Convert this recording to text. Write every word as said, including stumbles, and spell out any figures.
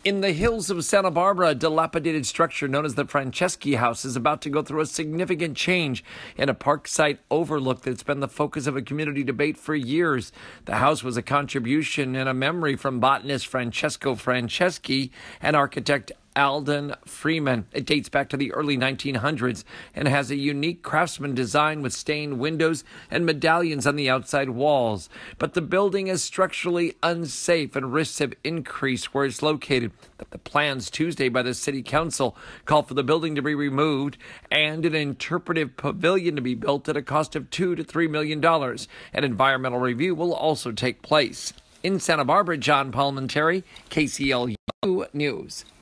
In the hills of Santa Barbara, a dilapidated structure known as the Franceschi House is about to go through a significant change in a park site overlook that's been the focus of a community debate for years. The house was a contribution and a memory from botanist Francesco Franceschi and architect Alden Freeman. It dates back to the early nineteen hundreds and has a unique craftsman design with stained windows and medallions on the outside walls. But the building is structurally unsafe and risks have increased where it's located. The plans Tuesday by the city council call for the building to be removed and an interpretive pavilion to be built at a cost of two to three million dollars. An environmental review will also take place. In Santa Barbara, John Palmentary, K C L U News.